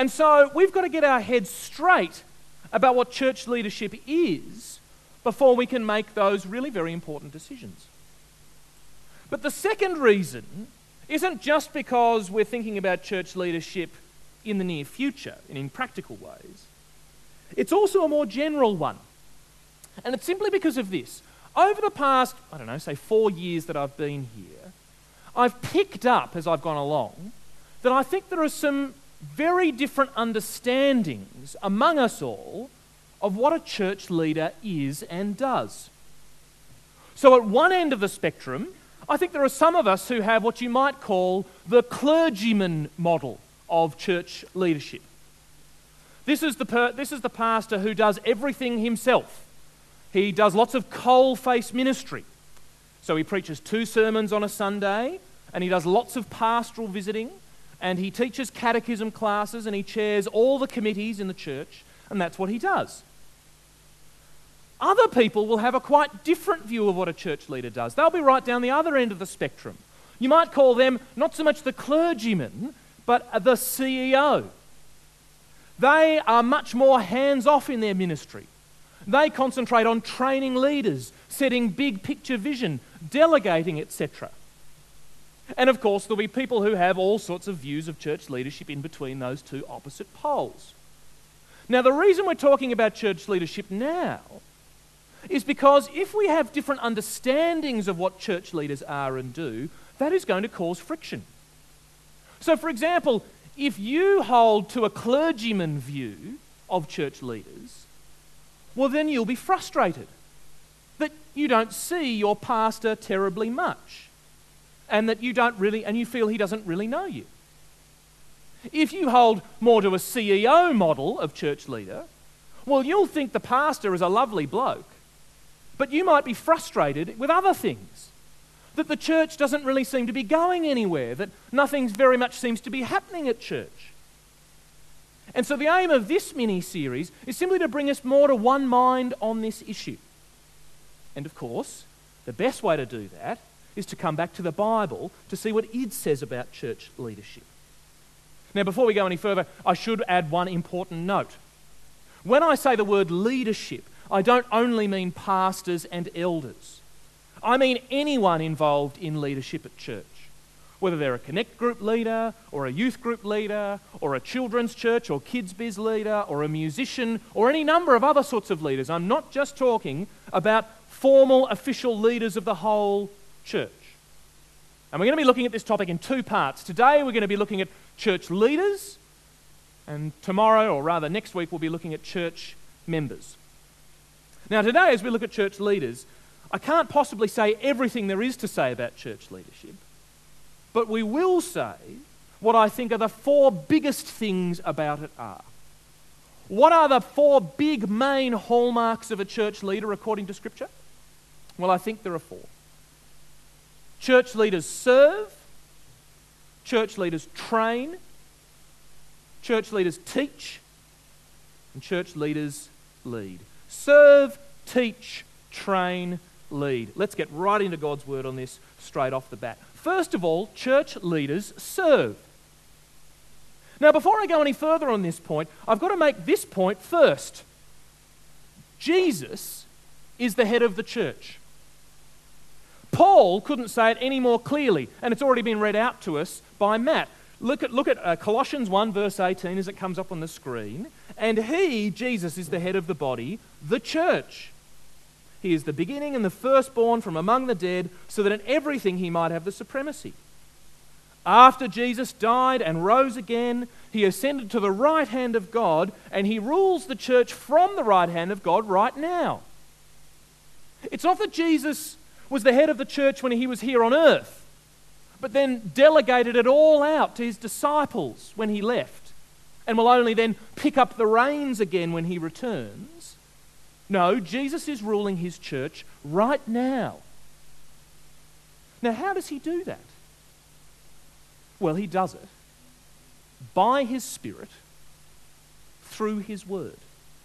And so we've got to get our heads straight about what church leadership is before we can make those really very important decisions. But the second reason isn't just because we're thinking about church leadership in the near future and in practical ways. It's also a more general one. And it's simply because of this. Over the past, say 4 years that I've been here, I've picked up as I've gone along that I think there are some very different understandings among us all of what a church leader is and does. So at one end of the spectrum, I think there are some of us who have what you might call the clergyman model of church leadership. This is the pastor who does everything himself. He does lots of coal-face ministry. So he preaches 2 sermons on a Sunday, and he does lots of pastoral visiting, and he teaches catechism classes, and he chairs all the committees in the church, and that's what he does. Other people will have a quite different view of what a church leader does. They'll be right down the other end of the spectrum. You might call them not so much the clergyman, but the CEO. They are much more hands-off in their ministry. They concentrate on training leaders, setting big picture vision, delegating, etc. And of course, there'll be people who have all sorts of views of church leadership in between those two opposite poles. Now, the reason we're talking about church leadership now is because if we have different understandings of what church leaders are and do, that is going to cause friction. So, for example, if you hold to a clergyman view of church leaders, well, then you'll be frustrated that you don't see your pastor terribly much and that you feel he doesn't really know you. If you hold more to a CEO model of church leader, well, you'll think the pastor is a lovely bloke, but you might be frustrated with other things, that the church doesn't really seem to be going anywhere, that nothing very much seems to be happening at church. And so the aim of this mini-series is simply to bring us more to one mind on this issue. And of course, the best way to do that is to come back to the Bible to see what it says about church leadership. Now, before we go any further, I should add one important note. When I say the word leadership, I don't only mean pastors and elders. I mean anyone involved in leadership at church. Whether they're a Connect group leader, or a youth group leader, or a children's church or kids biz leader, or a musician, or any number of other sorts of leaders. I'm not just talking about formal official leaders of the whole church. And we're going to be looking at this topic in 2 parts. Today we're going to be looking at church leaders, and tomorrow, or rather next week, we'll be looking at church members. Now today, as we look at church leaders, I can't possibly say everything there is to say about church leadership, but we will say what I think are the 4 biggest things about it are. What are the 4 big main hallmarks of a church leader according to Scripture? Well, I think there are 4. Church leaders serve, church leaders train, church leaders teach, and church leaders lead. Serve, teach, train, lead. Let's get right into God's word on this straight off the bat. First of all, church leaders serve. Now, before I go any further on this point, I've got to make this point first. Jesus is the head of the church. Paul couldn't say it any more clearly, and it's already been read out to us by Matt. Look at Colossians 1 verse 18 as it comes up on the screen. And he, Jesus, is the head of the body, the church. He is the beginning and the firstborn from among the dead, so that in everything he might have the supremacy. After Jesus died and rose again, he ascended to the right hand of God, and he rules the church from the right hand of God right now. It's not that Jesus was the head of the church when he was here on earth, but then delegated it all out to his disciples when he left, and will only then pick up the reins again when he returns. No, Jesus is ruling his church right now. Now, how does he do that? Well, he does it by his Spirit through his word.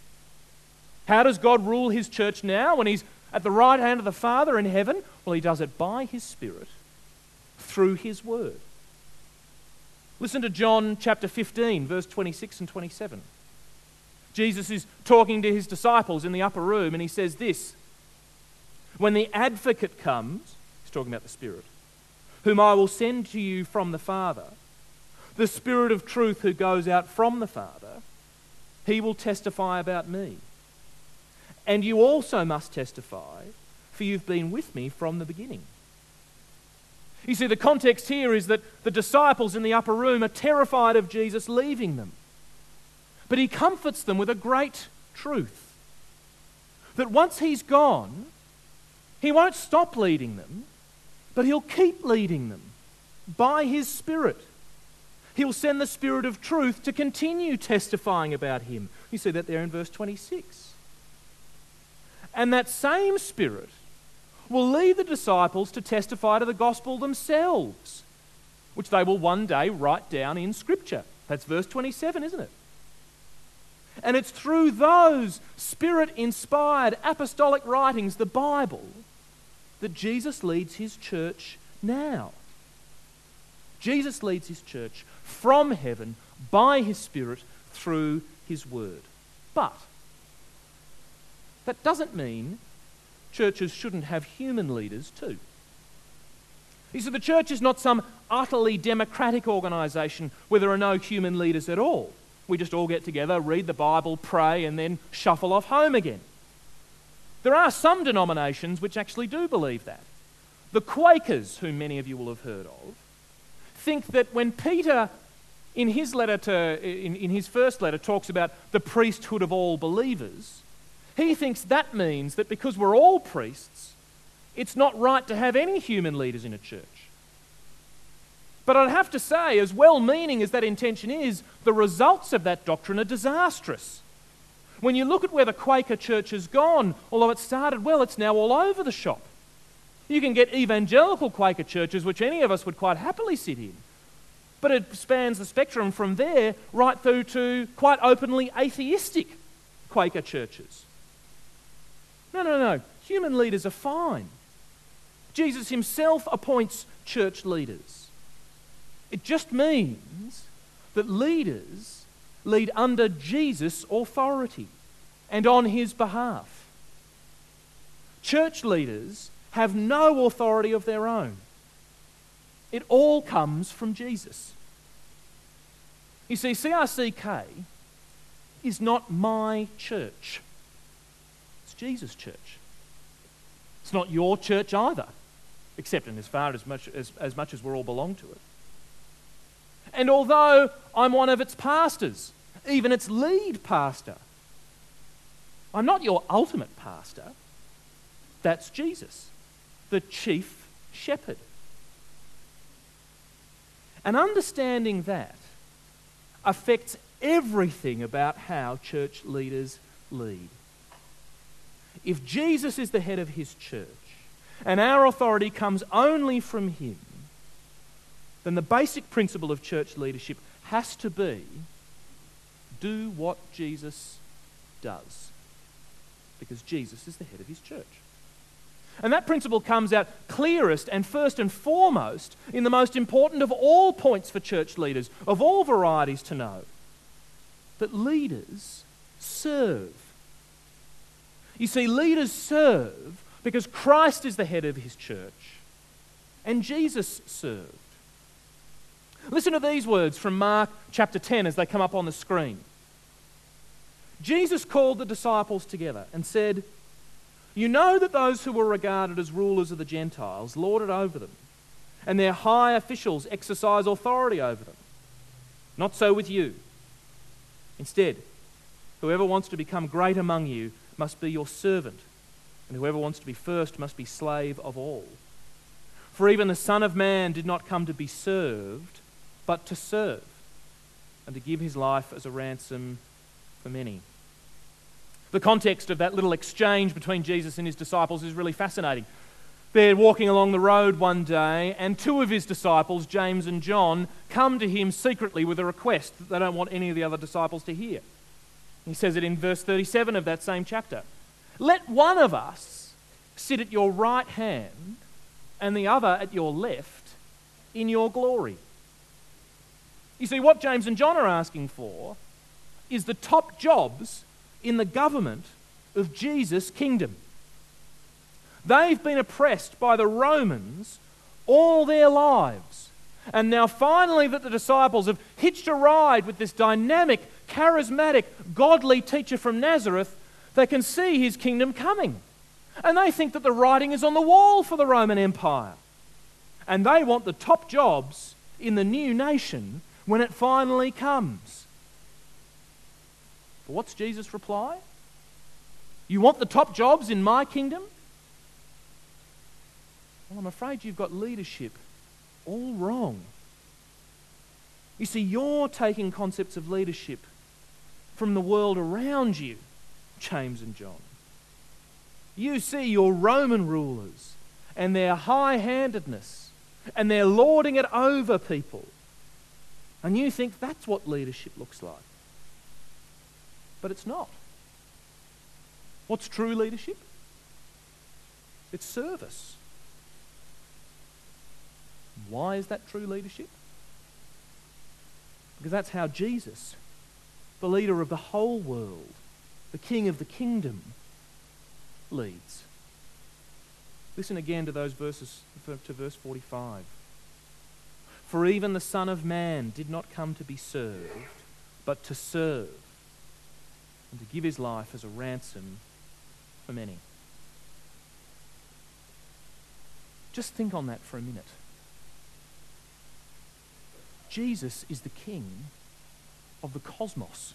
How does God rule his church now when he's at the right hand of the Father in heaven? Well, he does it by his Spirit through his word. Listen to John chapter 15, verse 26 and 27. Jesus is talking to his disciples in the upper room, and he says this: "When the Advocate comes," he's talking about the Spirit, "whom I will send to you from the Father, the Spirit of truth who goes out from the Father, he will testify about me. And you also must testify, for you've been with me from the beginning." You see, the context here is that the disciples in the upper room are terrified of Jesus leaving them. But he comforts them with a great truth: that once he's gone, he won't stop leading them, but he'll keep leading them by his Spirit. He'll send the Spirit of truth to continue testifying about him. You see that there in verse 26. And that same Spirit will lead the disciples to testify to the gospel themselves, which they will one day write down in Scripture. That's verse 27, isn't it? And it's through those Spirit-inspired apostolic writings, the Bible, that Jesus leads his church now. Jesus leads his church from heaven by his Spirit through his word. But that doesn't mean churches shouldn't have human leaders too. You see, the church is not some utterly democratic organisation where there are no human leaders at all. We just all get together, read the Bible, pray, and then shuffle off home again. There are some denominations which actually do believe that. The Quakers, whom many of you will have heard of, think that when Peter, in his first letter, talks about the priesthood of all believers, he thinks that means that because we're all priests, it's not right to have any human leaders in a church. But I'd have to say, as well-meaning as that intention is, the results of that doctrine are disastrous. When you look at where the Quaker church has gone, although it started well, it's now all over the shop. You can get evangelical Quaker churches, which any of us would quite happily sit in. But it spans the spectrum from there right through to quite openly atheistic Quaker churches. No. Human leaders are fine. Jesus himself appoints church leaders. It just means that leaders lead under Jesus' authority and on his behalf. Church leaders have no authority of their own. It all comes from Jesus. You see, CRCK is not my church. It's Jesus' church. It's not your church either, except in as far as much as we all belong to it. And although I'm one of its pastors, even its lead pastor, I'm not your ultimate pastor. That's Jesus, the chief shepherd. And understanding that affects everything about how church leaders lead. If Jesus is the head of his church and our authority comes only from him, then the basic principle of church leadership has to be do what Jesus does, because Jesus is the head of his church. And that principle comes out clearest and first and foremost in the most important of all points for church leaders, of all varieties to know, that leaders serve. You see, leaders serve because Christ is the head of his church and Jesus served. Listen to these words from Mark chapter 10 as they come up on the screen. Jesus called the disciples together and said, "You know that those who were regarded as rulers of the Gentiles lord it over them, and their high officials exercise authority over them. Not so with you. Instead, whoever wants to become great among you must be your servant, and whoever wants to be first must be slave of all. For even the Son of Man did not come to be served, but to serve, and to give his life as a ransom for many." The context of that little exchange between Jesus and his disciples is really fascinating. They're walking along the road one day, and two of his disciples, James and John, come to him secretly with a request that they don't want any of the other disciples to hear. He says it in verse 37 of that same chapter. "Let one of us sit at your right hand and the other at your left in your glory." You see, what James and John are asking for is the top jobs in the government of Jesus' kingdom. They've been oppressed by the Romans all their lives. And now finally that the disciples have hitched a ride with this dynamic, charismatic, godly teacher from Nazareth, they can see his kingdom coming. And they think that the writing is on the wall for the Roman Empire. And they want the top jobs in the new nation when it finally comes. But what's Jesus' reply? You want the top jobs in my kingdom? Well, I'm afraid you've got leadership all wrong. You see, you're taking concepts of leadership from the world around you, James and John. You see your Roman rulers and their high-handedness and their lording it over people. And you think that's what leadership looks like. But it's not. What's true leadership? It's service. Why is that true leadership? Because that's how Jesus, the leader of the whole world, the King of the kingdom, leads. Listen again to those verses, to verse 45. For even the Son of Man did not come to be served, but to serve, and to give his life as a ransom for many. Just think on that for a minute. Jesus is the King of the cosmos.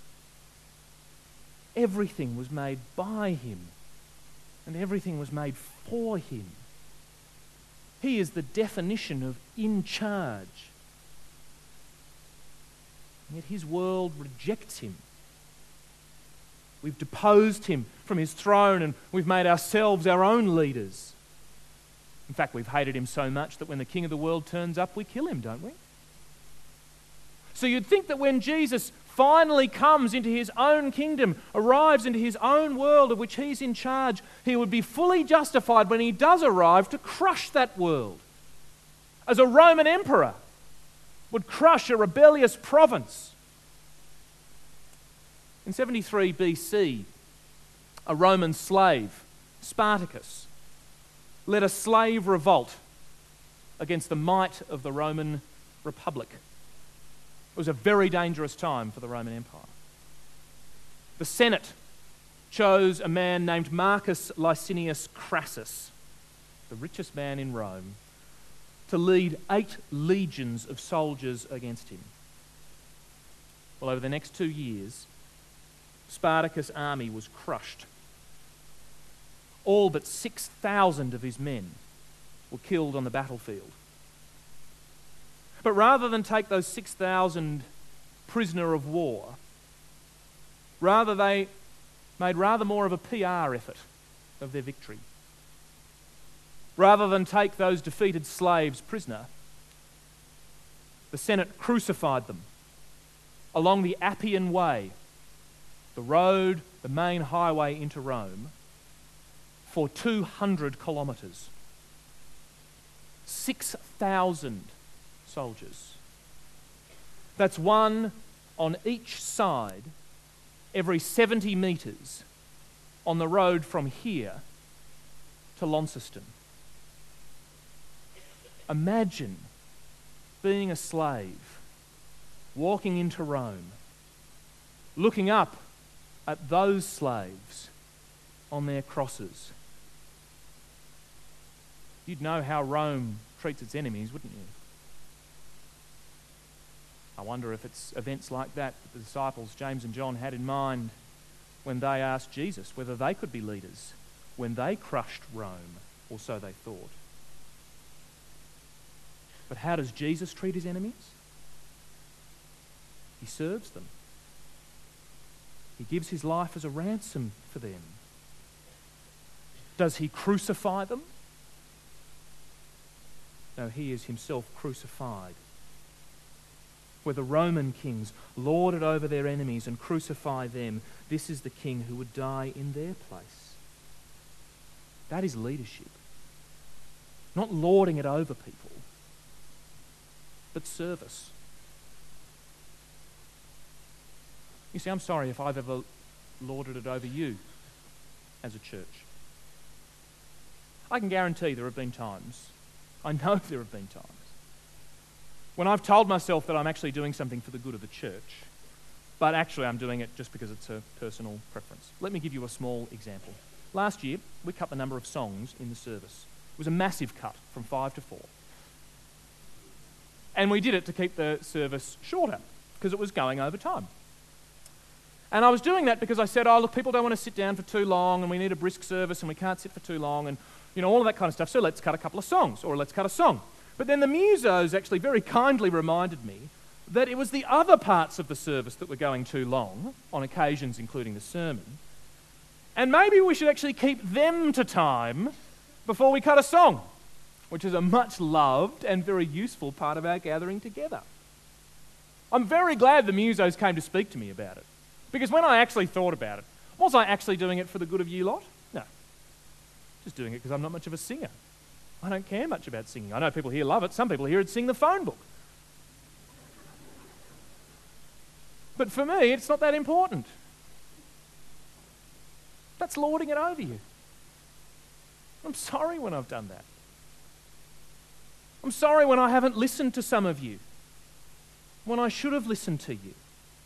Everything was made by him, and everything was made for him. He is the definition of in charge. And yet his world rejects him. We've deposed him from his throne and we've made ourselves our own leaders. In fact, we've hated him so much that when the King of the world turns up, we kill him, don't we? So you'd think that when Jesus finally comes into his own kingdom, arrives into his own world of which he's in charge, he would be fully justified when he does arrive to crush that world. As a Roman emperor would crush a rebellious province. In 73 BC, a Roman slave, Spartacus, led a slave revolt against the might of the Roman Republic. It was a very dangerous time for the Roman Empire. The Senate chose a man named Marcus Licinius Crassus, the richest man in Rome, to lead 8 legions of soldiers against him. Well, over the next 2 years, Spartacus' army was crushed. All but 6,000 of his men were killed on the battlefield. But rather than take those 6,000 prisoner of war, they made more of a PR effort of their victory. Rather than take those defeated slaves prisoner, the Senate crucified them along the Appian Way, the road, the main highway into Rome, for 200 kilometres. 6,000 soldiers. That's one on each side every 70 metres on the road from here to Launceston. Imagine being a slave, walking into Rome, looking up at those slaves on their crosses. You'd know how Rome treats its enemies, wouldn't you? I wonder if it's events like that the disciples, James and John, had in mind when they asked Jesus whether they could be leaders when they crushed Rome, or so they thought. But how does Jesus treat his enemies? He serves them. He gives his life as a ransom for them. Does he crucify them? No, he is himself crucified. Where the Roman kings lorded over their enemies and crucify them, this is the king who would die in their place. That is leadership. Not lording it over people, but service. You see, I'm sorry if I've ever lorded it over you as a church. I can guarantee there have been times, I know there have been times, when I've told myself that I'm actually doing something for the good of the church, but actually I'm doing it just because it's a personal preference. Let me give you a small example. Last year, we cut the number of songs in the service. It was a massive cut from 5 to 4. And we did it to keep the service shorter because it was going over time. And I was doing that because I said, oh, look, people don't want to sit down for too long and we need a brisk service and we can't sit for too long and, all of that kind of stuff. So let's cut a couple of songs or let's cut a song. But then the musos actually very kindly reminded me that it was the other parts of the service that were going too long, on occasions including the sermon. And maybe we should actually keep them to time before we cut a song, which is a much loved and very useful part of our gathering together. I'm very glad the musos came to speak to me about it. Because when I actually thought about it, was I actually doing it for the good of you lot? No. Just doing it because I'm not much of a singer. I don't care much about singing. I know people here love it. Some people here would sing the phone book. But for me, it's not that important. That's lording it over you. I'm sorry when I've done that. I'm sorry when I haven't listened to some of you, when I should have listened to you.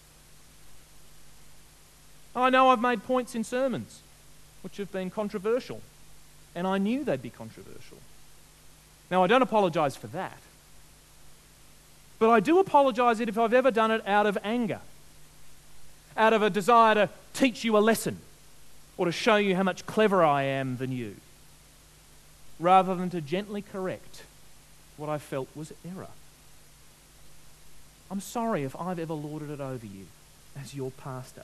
I know I've made points in sermons which have been controversial, and I knew they'd be controversial. Now, I don't apologise for that, but I do apologise if I've ever done it out of anger, out of a desire to teach you a lesson or to show you how much cleverer I am than you, rather than to gently correct what I felt was error. I'm sorry if I've ever lorded it over you as your pastor.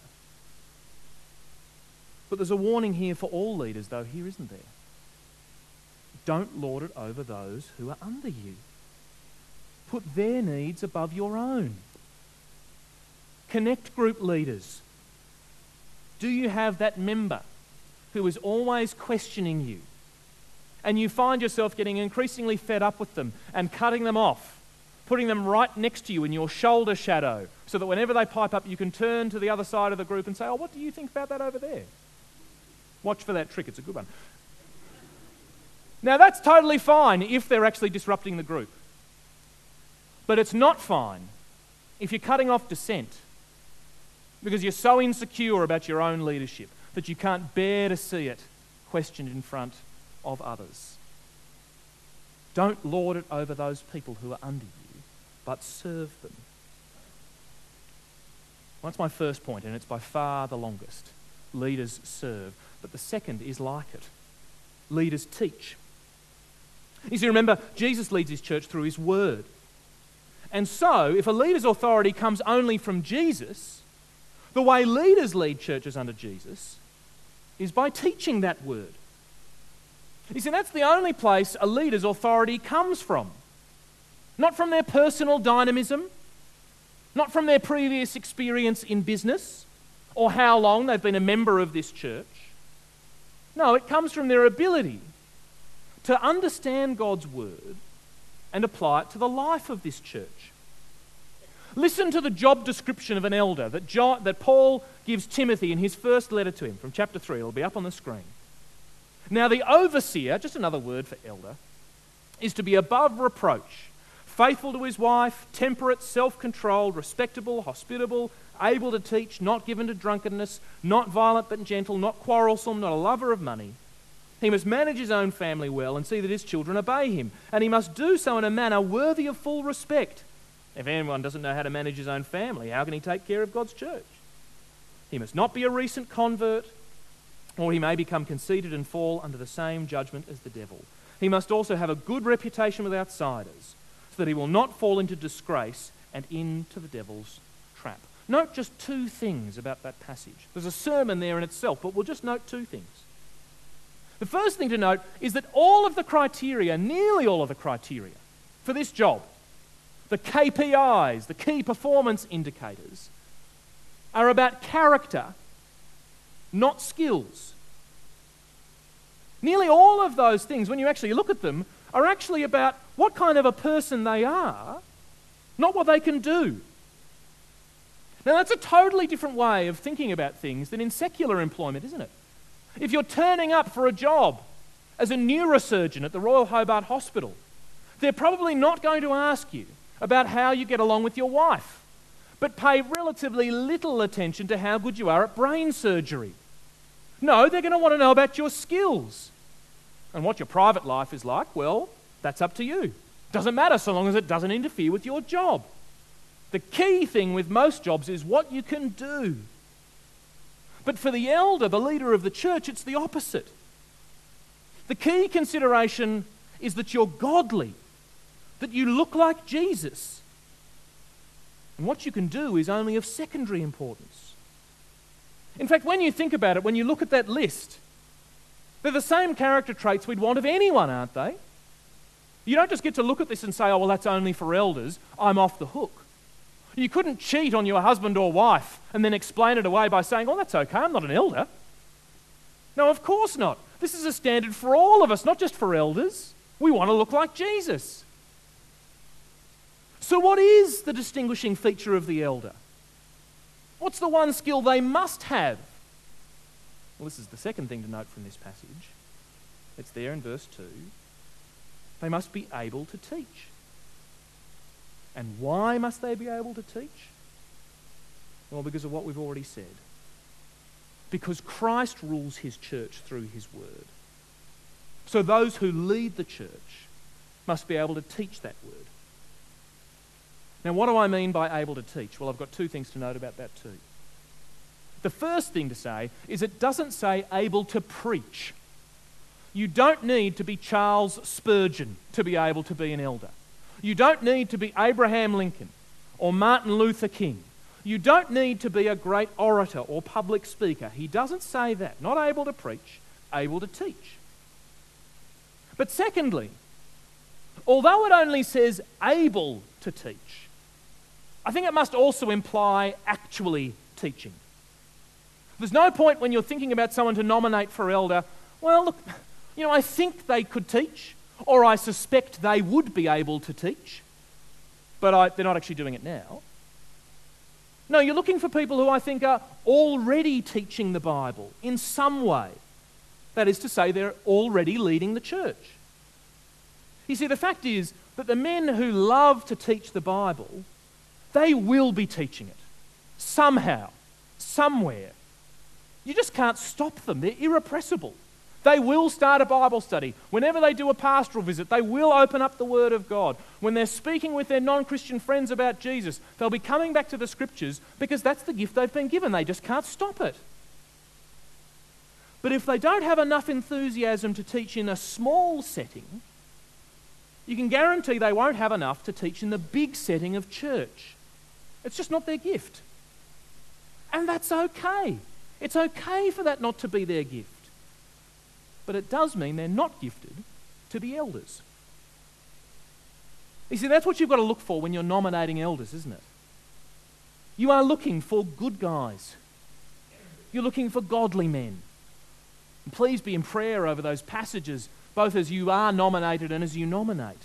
But there's a warning here for all leaders, though, here, isn't there? Don't lord it over those who are under you. Put their needs above your own. Connect group leaders. Do you have that member who is always questioning you, and you find yourself getting increasingly fed up with them and cutting them off, putting them right next to you in your shoulder shadow, so that whenever they pipe up, you can turn to the other side of the group and say, oh, what do you think about that over there? Watch for that trick, it's a good one. Now, that's totally fine if they're actually disrupting the group. But it's not fine if you're cutting off dissent because you're so insecure about your own leadership that you can't bear to see it questioned in front of others. Don't lord it over those people who are under you, but serve them. Well, that's my first point, and it's by far the longest. Leaders serve. But the second is like it. Leaders teach. You see, remember, Jesus leads his church through his word. And so, if a leader's authority comes only from Jesus, the way leaders lead churches under Jesus is by teaching that word. You see, that's the only place a leader's authority comes from. Not from their personal dynamism, not from their previous experience in business, or how long they've been a member of this church. No, it comes from their ability to understand God's word and apply it to the life of this church. Listen to the job description of an elder that Paul gives Timothy in his first letter to him from chapter 3. It'll be up on the screen. Now, the overseer, just another word for elder, is to be above reproach, faithful to his wife, temperate, self-controlled, respectable, hospitable, able to teach, not given to drunkenness, not violent but gentle, not quarrelsome, not a lover of money. He must manage his own family well and see that his children obey him, and he must do so in a manner worthy of full respect. If anyone doesn't know how to manage his own family, how can he take care of God's church? He must not be a recent convert, or he may become conceited and fall under the same judgment as the devil. He must also have a good reputation with outsiders, so that he will not fall into disgrace and into the devil's trap. Note just two things about that passage. There's a sermon there in itself, but we'll just note two things. The first thing to note is that all of the criteria, nearly all of the criteria for this job, the KPIs, the key performance indicators, are about character, not skills. Nearly all of those things, when you actually look at them, are actually about what kind of a person they are, not what they can do. Now, that's a totally different way of thinking about things than in secular employment, isn't it? If you're turning up for a job as a neurosurgeon at the Royal Hobart Hospital, they're probably not going to ask you about how you get along with your wife, but pay relatively little attention to how good you are at brain surgery. No, they're going to want to know about your skills. And what your private life is like, well, that's up to you. Doesn't matter so long as it doesn't interfere with your job. The key thing with most jobs is what you can do. But for the elder, the leader of the church, it's the opposite. The key consideration is that you're godly, that you look like Jesus. And what you can do is only of secondary importance. In fact, when you think about it, when you look at that list, they're the same character traits we'd want of anyone, aren't they? You don't just get to look at this and say, oh, well, that's only for elders, I'm off the hook. You couldn't cheat on your husband or wife and then explain it away by saying, oh, that's okay, I'm not an elder. No, of course not. This is a standard for all of us, not just for elders. We want to look like Jesus. So what is the distinguishing feature of the elder? What's the one skill they must have? Well, this is the second thing to note from this passage. It's there in verse 2. They must be able to teach. And why must they be able to teach? Well, because of what we've already said. Because Christ rules his church through his word. So those who lead the church must be able to teach that word. Now, what do I mean by able to teach? Well, I've got two things to note about that too. The first thing to say is it doesn't say able to preach. You don't need to be Charles Spurgeon to be able to be an elder. You don't need to be Abraham Lincoln or Martin Luther King. You don't need to be a great orator or public speaker. He doesn't say that. Not able to preach, able to teach. But secondly, although it only says able to teach, I think it must also imply actually teaching. There's no point when you're thinking about someone to nominate for elder, well, look, I think they could teach, or I suspect they would be able to teach, but they're not actually doing it now. No, you're looking for people who I think are already teaching the Bible in some way. That is to say, they're already leading the church. You see, the fact is that the men who love to teach the Bible, they will be teaching it. Somehow, somewhere. You just can't stop them. They're irrepressible. They will start a Bible study. Whenever they do a pastoral visit, they will open up the Word of God. When they're speaking with their non-Christian friends about Jesus, they'll be coming back to the Scriptures because that's the gift they've been given. They just can't stop it. But if they don't have enough enthusiasm to teach in a small setting, you can guarantee they won't have enough to teach in the big setting of church. It's just not their gift. And that's okay. It's okay for that not to be their gift. But it does mean they're not gifted to be elders. You see, that's what you've got to look for when you're nominating elders, isn't it? You are looking for good guys. You're looking for godly men. And please be in prayer over those passages, both as you are nominated and as you nominate.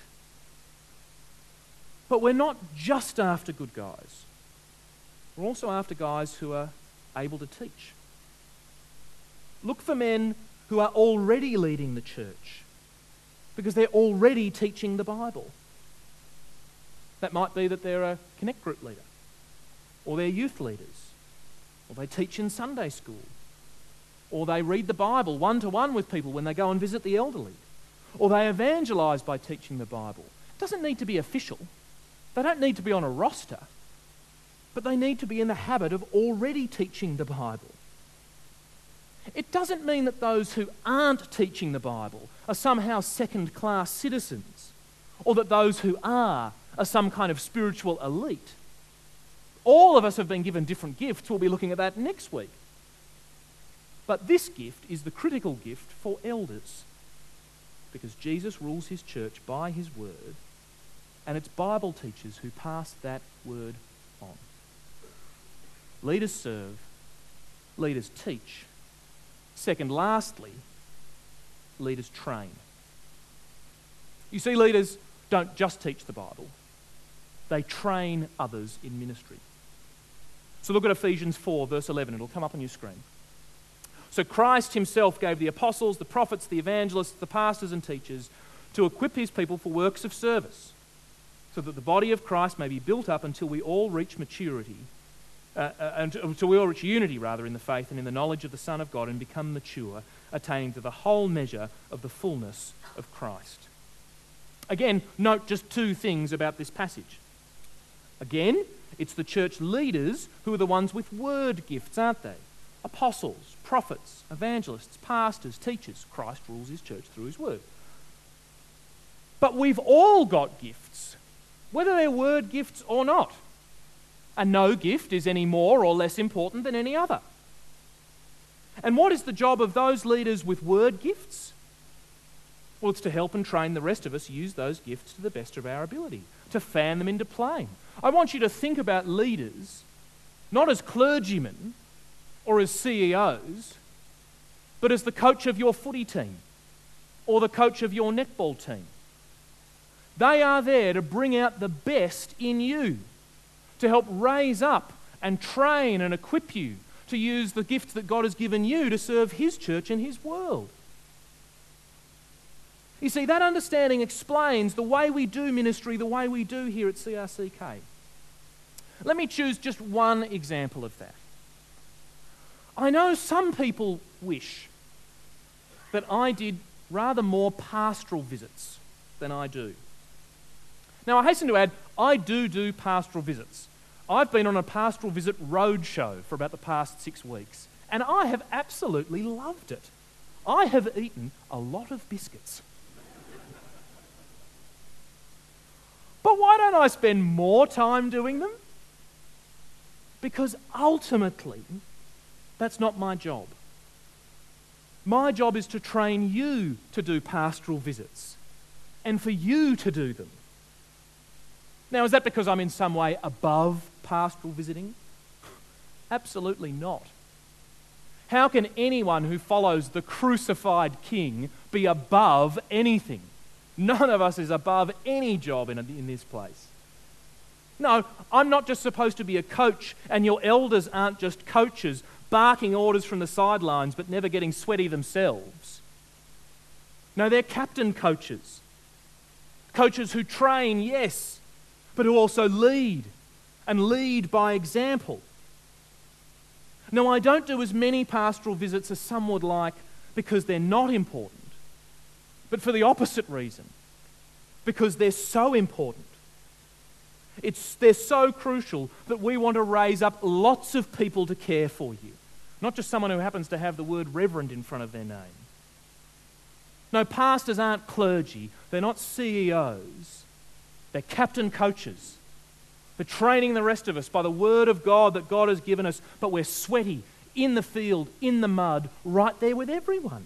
But we're not just after good guys. We're also after guys who are able to teach. Look for men who are already leading the church because they're already teaching the Bible. That might be that they're a connect group leader, or they're youth leaders, or they teach in Sunday school, or they read the Bible one-to-one with people when they go and visit the elderly, or they evangelise by teaching the Bible. It doesn't need to be official. They don't need to be on a roster, but they need to be in the habit of already teaching the Bible. It doesn't mean that those who aren't teaching the Bible are somehow second-class citizens, or that those who are some kind of spiritual elite. All of us have been given different gifts. We'll be looking at that next week. But this gift is the critical gift for elders, because Jesus rules his church by his word, and it's Bible teachers who pass that word on. Leaders serve, leaders teach. Second, lastly, leaders train. You see, leaders don't just teach the Bible. They train others in ministry. So look at Ephesians 4, verse 11. It'll come up on your screen. So Christ himself gave the apostles, the prophets, the evangelists, the pastors and teachers to equip his people for works of service, so that the body of Christ may be built up until we all reach maturity, until we all reach unity, rather, in the faith and in the knowledge of the Son of God and become mature, attaining to the whole measure of the fullness of Christ. Again, note just two things about this passage. Again, it's the church leaders who are the ones with word gifts, aren't they? Apostles, prophets, evangelists, pastors, teachers. Christ rules his church through his word. But we've all got gifts, whether they're word gifts or not. And no gift is any more or less important than any other. And what is the job of those leaders with word gifts? Well, it's to help and train the rest of us use those gifts to the best of our ability, to fan them into flame. I want you to think about leaders not as clergymen or as CEOs, but as the coach of your footy team or the coach of your netball team. They are there to bring out the best in you, to help raise up and train and equip you to use the gifts that God has given you to serve his church and his world. You see, that understanding explains the way we do ministry the way we do here at CRCK. Let me choose just one example of that. I know some people wish that I did rather more pastoral visits than I do. Now, I hasten to add, I do pastoral visits. I've been on a pastoral visit roadshow for about the past 6 weeks, and I have absolutely loved it. I have eaten a lot of biscuits. But why don't I spend more time doing them? Because ultimately, that's not my job. My job is to train you to do pastoral visits and for you to do them. Now, is that because I'm in some way above pastoral visiting? Absolutely not. How can anyone who follows the crucified King be above anything? None of us is above any job in this place. No, I'm not just supposed to be a coach, and your elders aren't just coaches barking orders from the sidelines but never getting sweaty themselves. No, they're captain coaches. Coaches who train, yes, but who also lead, and lead by example. No, I don't do as many pastoral visits as some would like because they're not important, but for the opposite reason, because they're so important. They're so crucial that we want to raise up lots of people to care for you, not just someone who happens to have the word reverend in front of their name. No, pastors aren't clergy, they're not CEOs, they're captain coaches. They're training the rest of us by the word of God that God has given us, but we're sweaty, in the field, in the mud, right there with everyone.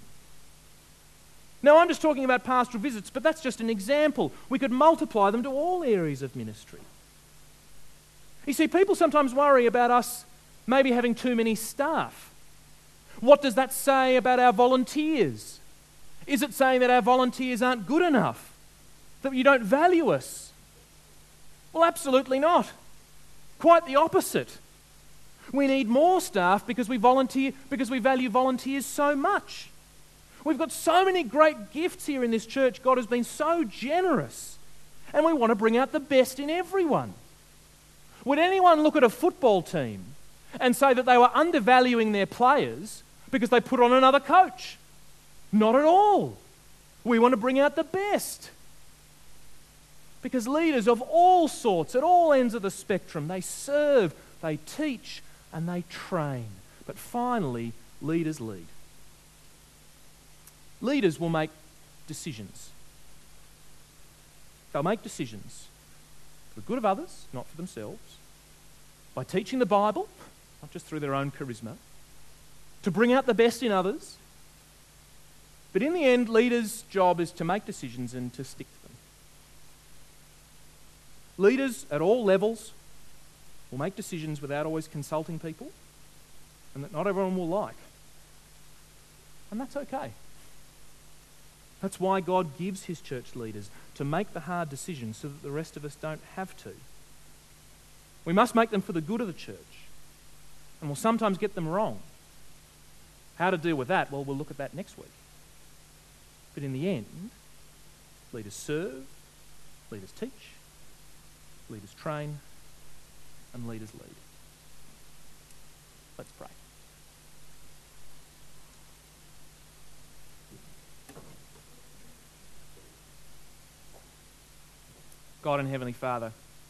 Now, I'm just talking about pastoral visits, but that's just an example. We could multiply them to all areas of ministry. You see, people sometimes worry about us maybe having too many staff. What does that say about our volunteers? Is it saying that our volunteers aren't good enough? That you don't value us? Well, absolutely not. Quite the opposite. We need more staff because we value volunteers so much. We've got so many great gifts here in this church. God has been so generous. And we want to bring out the best in everyone. Would anyone look at a football team and say that they were undervaluing their players because they put on another coach? Not at all. We want to bring out the best. Because leaders of all sorts, at all ends of the spectrum, they serve, they teach, and they train. But finally, leaders lead. Leaders will make decisions. They'll make decisions for the good of others, not for themselves, by teaching the Bible, not just through their own charisma, to bring out the best in others. But in the end, leaders' job is to make decisions and to stick to them. Leaders at all levels will make decisions without always consulting people, and that not everyone will like. And that's okay. That's why God gives his church leaders, to make the hard decisions so that the rest of us don't have to. We must make them for the good of the church, And we'll sometimes get them wrong. How to deal with that? Well, we'll look at that next week. But in the end, leaders serve, leaders teach, leaders train, and leaders lead. Let's pray. God and Heavenly Father,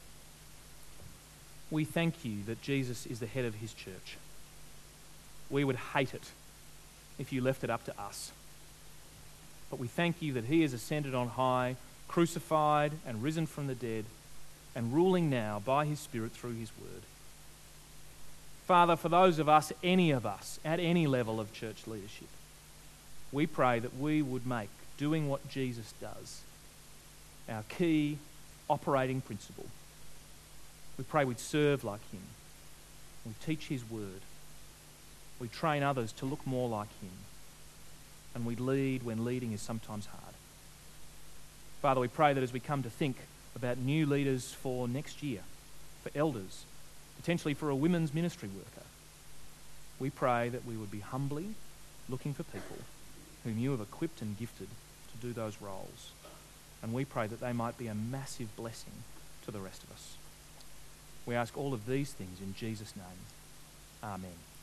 we thank you that Jesus is the head of his church. We would hate it if you left it up to us. But we thank you that he is ascended on high, crucified and risen from the dead, and ruling now by his Spirit through his word. Father, for those of us, any of us, at any level of church leadership, we pray that we would make doing what Jesus does our key operating principle. We pray we'd serve like him. We teach his word. We train others to look more like him. And we lead when leading is sometimes hard. Father, we pray that as we come to think about new leaders for next year, for elders, potentially for a women's ministry worker, we pray that we would be humbly looking for people whom you have equipped and gifted to do those roles. And we pray that they might be a massive blessing to the rest of us. We ask all of these things in Jesus' name. Amen.